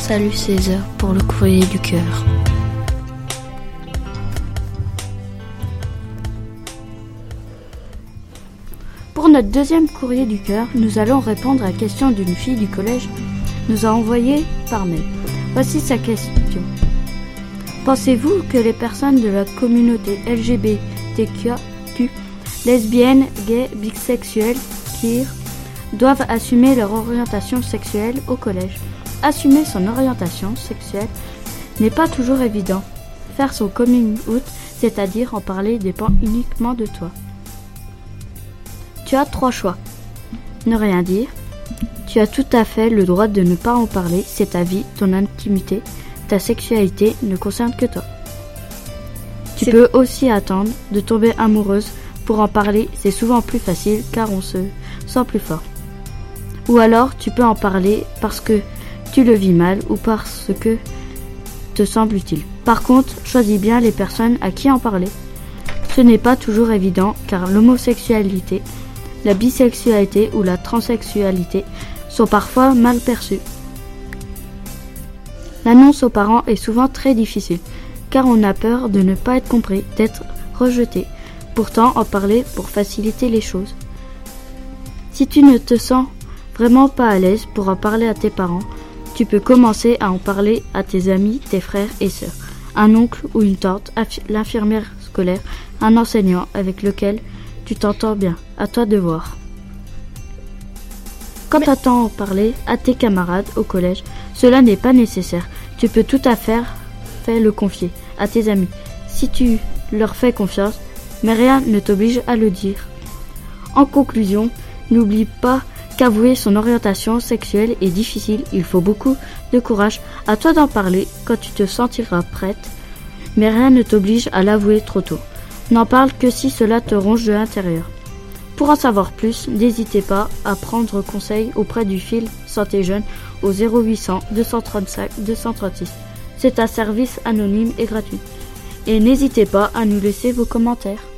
Salut César pour le courrier du cœur. Pour notre deuxième courrier du cœur, nous allons répondre à la question d'une fille du collège nous a envoyé par mail. Voici sa question. Pensez-vous que les personnes de la communauté LGBTQ, lesbiennes, gays, bisexuelles, queer, doivent assumer leur orientation sexuelle au collège? Assumer son orientation sexuelle n'est pas toujours évident. Faire son coming out, c'est-à-dire en parler, dépend uniquement de toi. Tu as 3 choix. Ne rien dire. Tu as tout à fait le droit de ne pas en parler, c'est ta vie, ton intimité, ta sexualité ne concerne que toi. Tu peux aussi attendre de tomber amoureuse pour en parler, c'est souvent plus facile car on se sent plus fort. Ou alors tu peux en parler parce que tu le vis mal ou parce que te semble utile. Par contre, choisis bien les personnes à qui en parler. Ce n'est pas toujours évident car l'homosexualité, la bisexualité ou la transsexualité sont parfois mal perçues. L'annonce aux parents est souvent très difficile car on a peur de ne pas être compris, d'être rejeté. Pourtant, en parler pour faciliter les choses. Si tu ne te sens vraiment pas à l'aise pour en parler à tes parents, tu peux commencer à en parler à tes amis, tes frères et sœurs, un oncle ou une tante, l'infirmière scolaire, un enseignant avec lequel tu t'entends bien. À toi de voir. Quand tu entends en parler à tes camarades au collège, cela n'est pas nécessaire. Tu peux tout à fait le confier à tes amis si tu leur fais confiance, mais rien ne t'oblige à le dire. En conclusion, n'oublie pas qu'avouer son orientation sexuelle est difficile, il faut beaucoup de courage. À toi d'en parler quand tu te sentiras prête, mais rien ne t'oblige à l'avouer trop tôt. N'en parle que si cela te ronge de l'intérieur. Pour en savoir plus, n'hésitez pas à prendre conseil auprès du fil Santé Jeune au 0800 235 236. C'est un service anonyme et gratuit. Et n'hésitez pas à nous laisser vos commentaires.